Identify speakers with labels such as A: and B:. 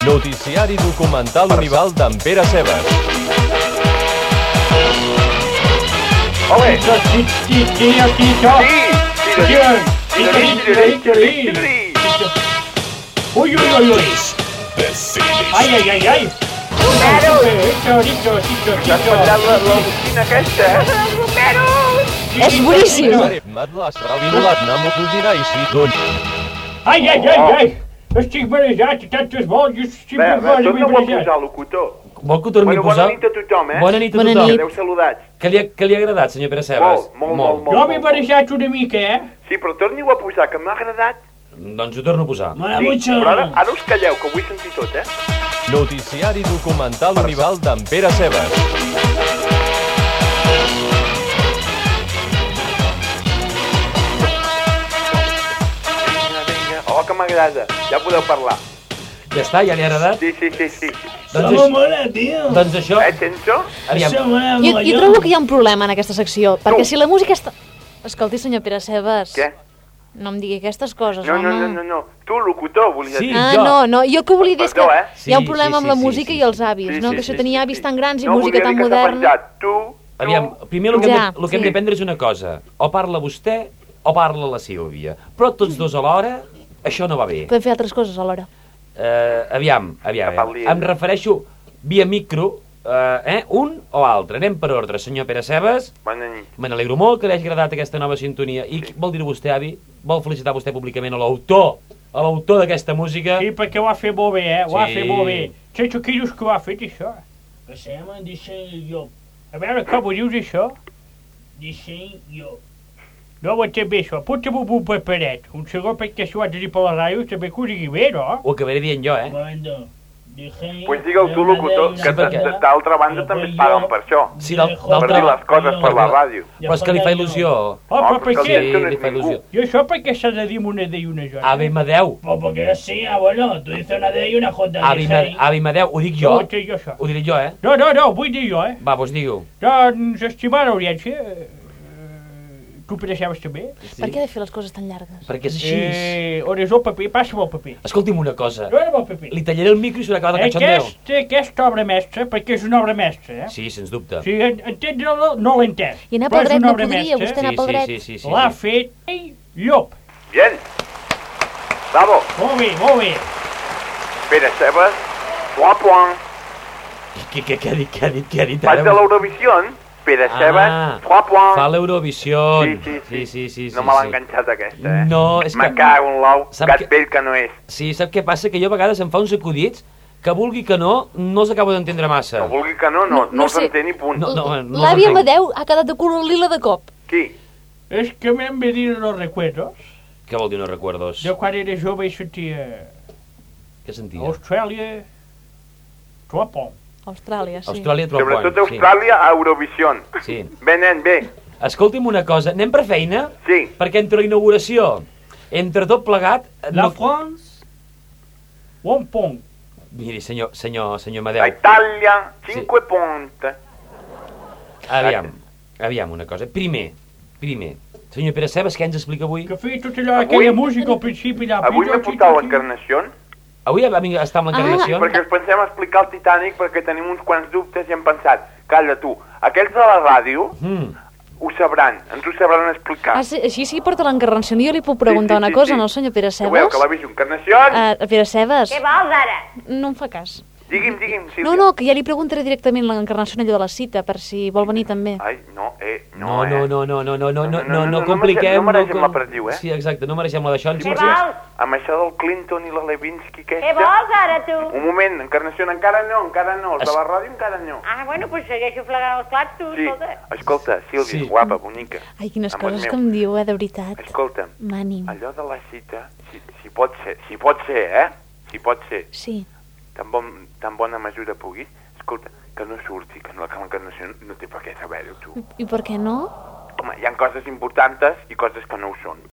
A: Noticiari documental Unival d'en Pere Cebes.
B: Ole!
C: Ui, ui, ui, ui! Ai, ai, ai, ai!
B: Romero!
C: Dicho!
B: T'has penjat la bocina aquesta, eh? Romero!
D: És boníssim!
C: Ai, ai, ai, ai! Estic barejat, tantes voltes, estic barejat.
B: Torna-ho a posar, locutor.
E: Vol que ho torni a posar?
B: Bona nit a tothom, eh?
E: Bona nit a
D: Bona
E: tothom.
D: nit.
B: Adéu saludats.
E: Que li ha agradat, senyor Pere Cebes?
B: Molt.
C: Jo m'he barejat una mica, eh?
B: Sí, però torni-ho a posar, que m'ha agradat.
E: Doncs ho torno a posar.
B: Sí, però ara us calleu, que ho vull sentir tot, eh?
A: Noticiari documental Unival d'en Pere Cebes.
B: Vinga. Oh, que m'agrada. Ja podeu parlar.
E: Ja està, ja li ha agradat?
B: Sí.
E: Doncs això...
B: Senso?
E: Aviam,
D: Jo trobo que hi ha un problema en aquesta secció, perquè si la música està... Escolti, senyor Pere Cebes...
B: Què?
D: No em digui aquestes coses,
B: No.
D: home.
B: Tu, locutor, volies
E: Sí.
B: dir.
D: Ah, no, jo el que volia dir és que
B: Perdó, eh?
D: hi ha un
E: Sí,
D: problema
E: sí,
D: amb la
E: sí,
D: música
E: sí,
D: i els avis, no? Que això tenia avis tan grans i música tan
B: No, volia dir que
D: moderna.
B: t'ha penjat tu...
E: aviam, primer el que,
D: Ja,
E: el que hem
D: sí.
E: d'aprendre és una cosa. O parla vostè o parla la Sílvia. Però tots dos alhora, això no va bé.
D: Podem fer altres coses alhora.
E: Aviam.
B: parli
E: Em
B: ella.
E: refereixo via micro, un o altre. Anem per ordre. Senyor Pere Cebes,
B: Bona nit.
E: me n'alegro molt que li hagi agradat aquesta nova sintonia. I vol dir vostè, avi? Vol felicitar vostè públicament a l'autor d'aquesta música?
C: Sí, perquè ho ha fet molt bé, eh? Ho ha
E: Sí.
C: fet molt bé. Sense qui dius que ho ha fet, això?
F: Passem disseny jo.
C: A veure, com ho dius, això?
F: Disseny jo.
C: No ho entenc bé, això. Puja-m'ho amb un paperet. Un segon, perquè si ho has de dir per la ràdio, també que ho digui bé, no?
E: Ho acabaré dient jo,
F: Bueno, disseny...
B: Pues digue'l tu, locutor, que d'altra banda també et paguen per això.
E: Sí,
B: Per dir les coses per la ràdio.
E: Però és que li fa il·lusió.
C: Oh, però per
B: que
C: què?
B: el
E: li fa il·lusió.
C: I això per què s'ha de dir una D i una J?
E: Ave Madeu.
F: Pues porque sí, abuelo, tú dices una D y una J.
E: Avi Madeu, ho dic
C: No
E: jo.
C: ho entenc jo, això.
E: Ho diré jo, eh?
C: No, ho vull dir jo, eh?
E: Va, doncs digue-ho.
C: Doncs, estimada audiència, tu pensaves també?
D: Per què ha de fer les coses tan llargues?
E: Perquè és així.
C: On és el paper? Passa'm el paper.
E: Escolti'm una cosa.
C: No era el paper.
E: Li tallaré el micro i s'haurà acabat el cachondeo.
C: Aquesta obra mestra, perquè és una obra mestra, eh?
E: Sí, sens dubte.
C: Sí, entendre-la no l'he entès.
D: I anar
C: però
D: pel
C: és
D: dret
C: una
D: no
C: obra
D: podria,
C: mestra.
D: vostè anar pel dret.
E: Sí.
C: L'ha fet Llop.
B: Bien. Bravo.
C: Molt bé.
B: Pere Cebes, point.
E: Què ha dit
B: Vaig de l'Eurovisió, Pere Cebes, point.
E: Fa l'Eurovisió.
B: Sí. No me l'ha enganxat aquesta, eh?
E: No, és que...
B: Me cago en l'ou,
E: Sap
B: gat
E: que-
B: vell que no és.
E: Sí, sap què passa? Que jo a vegades em fa uns acudits que vulgui que no els acabo d'entendre massa.
B: No vulgui que no
D: No sé.
B: s'entén ni punt.
E: No.
D: L'àvia Amadeu ha quedat de color lila de cop.
B: Qui?
C: És que m'hem venido los recuerdos
E: Què vol dir no recuerdos?
C: de quan era jove i sentia
E: Què sentia?
C: Austràlia, Tropon.
D: Austràlia, sí.
E: Austràlia trobo
B: Sobretot Austràlia a Eurovisió.
E: Sí.
B: Bé, nen, bé.
E: Escolti'm una cosa, anem per feina?
B: Sí.
E: Perquè entre la inauguració, entre tot plegat...
C: La France, one point.
E: Miri, senyor
B: A
E: Madeu,
B: Itàlia, 5 punti.
E: aviam una cosa. Primer, senyor Pere Cebes, què ens explica avui?
C: Que feia tot allò, aquella música al principi.
B: Avui m'he portat l'encarnació.
E: Avui va venir a estar amb l'encarnació?
B: Perquè ens pensem explicar el Titanic perquè tenim uns quants dubtes i hem pensat, calla tu, aquells de la ràdio ho sabran, ens ho sabran explicar.
D: Ah, sí, així sí porta l'encarnació. Jo li puc preguntar una cosa, no, senyor Pere
B: Ho veu,
D: Cebes?
B: que l'ha vist encarnació?
D: Pere Cebes,
G: Què vols ara?
D: no em fa cas.
B: Digui'm, Sílvia.
D: No, que ja li preguntaré directament l'encarnació allò de la cita, per si vol venir també.
B: Ai, no,
E: No compliquem...
B: No mereixem la perdiu, eh?
E: Sí, exacte, no mereixem la d'això.
G: Què vols?
B: Amb això del Clinton i la Levinsky
G: Què
B: aquesta...
G: vols ara, tu?
B: Un moment, encarnació, encara no, els de la ràdio encara no.
G: Ah, bueno, pues segueixo fregant els plats, tu,
B: Sí,
G: escolta.
B: escolta, Sílvia,
E: Sí.
B: guapa, bonica.
D: Ai, quines
B: Amor
D: coses
B: meu.
D: que em diu, de veritat.
B: Escolta'm,
D: M'ànim.
B: allò de la cita, si pot ser, eh? Si pot ser,
D: Sí.
B: tan bona mesura puguis, escolta, que no surti, que l'encarnació no té per què saber-ho, tu.
D: I per què no?
B: Home, hi ha coses importants i coses que no ho són.